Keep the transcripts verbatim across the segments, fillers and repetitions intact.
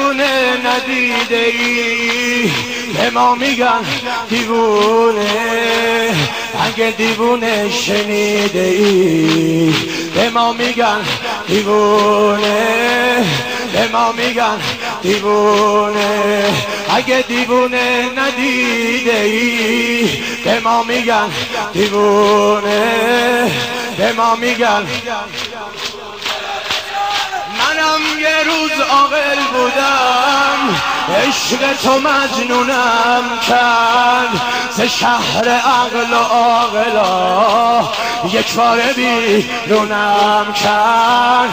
دیوونه ندیده ای به ما میگن دیوونه، اگه دیوونه شنیده ای به ما میگن دیوونه، به ما میگن دیوونه، اگه دیوونه ندیده ای به ما میگن دیوونه، به ما میگن. منم یه روز عاقل بودم، عشق تو مجنونم کرد، ز شهر عقل و عاقلا یک باره بیرونم کرد.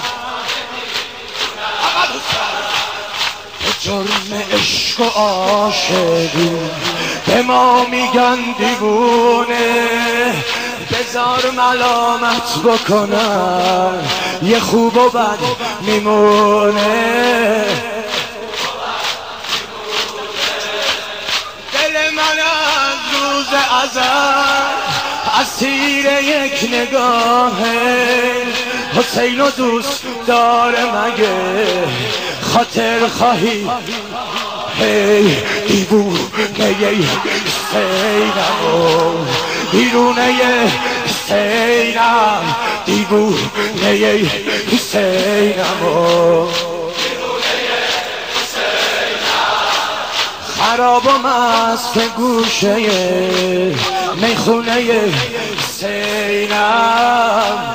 جرم عشق و عاشقی به ما میگن دیوونه، بذار ملامت بکنن یه خوب و بد میمونه. دل من از روز ازل اسیر یک نگاهه، حسین و دوست داره مگه خاطر خواهی؟ هی دیوونه حسینم، بیرونه حسینم، دیوونه حسینم، خراب و مست گوشه میخونه حسینم.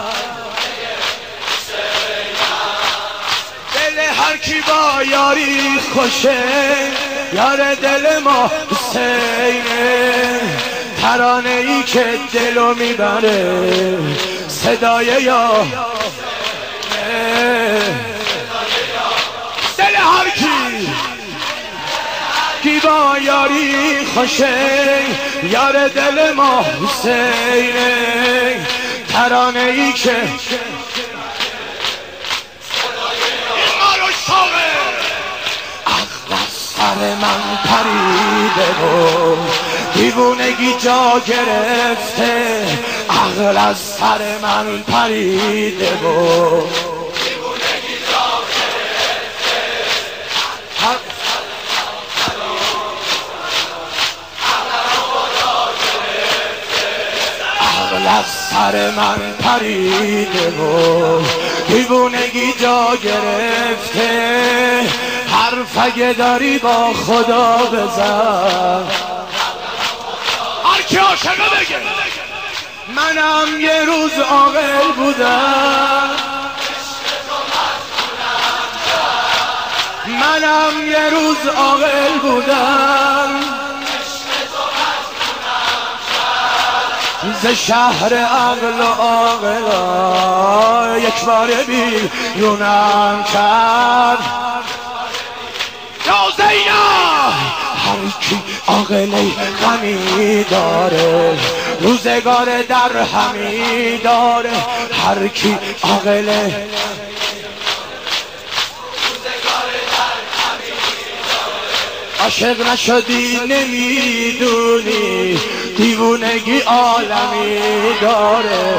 هر کی با یاری خوشه یار دل ما حسینه، ترانه ای که دلو میبره صدای یا دل هر کی کی با یاری خوشه یار دل ما حسینه، ترانه ای که سر من پریده و دیوونگی جا گرفته، عقل از سر من پریده و دیوونگی جا گرفته، عقل از سر من پریده و دیوونگی جا گرفته، حرف اگه داری با خدا بزن، هر کی عاشقه بگه. منم یه روز عاقل بودم، منم یه روز عاقل بودم، ز شهر عقل و عاقلا یک باره بیرونم کرد. یا زینب هر کی عاقله غمی داره روزگار در همی داره، هر کی عاقله عاشق نشدی نمیدونی دیوونگی عالمی داره.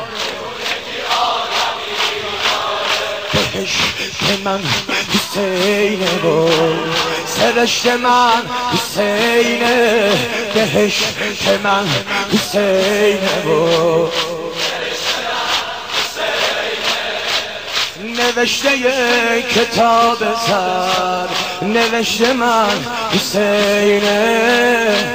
بهشت من حسینه و سرشت من حسینه، بهشت من حسینه و نوشته یه کتاب سر نوشته من حسینه.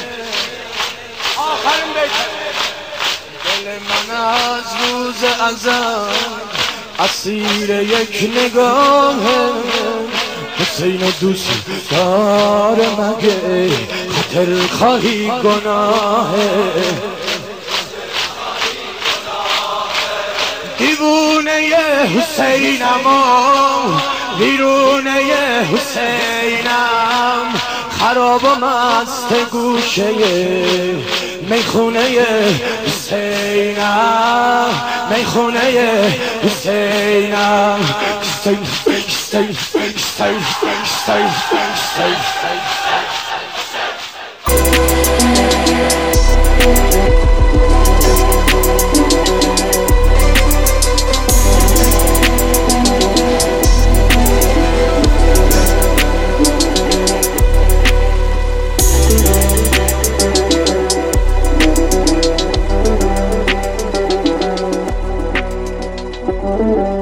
آخرین بیت دل من از روز ازل اسیر یک نگاه، حسین و دوست داره مگه خاطر خواهی گناه، دیوونه حسینم و بیرونه حسینم، خراب و مست گوشه میخونه حسینم، میخونه حسینم. حسین حسین حسین حسین حسین شد.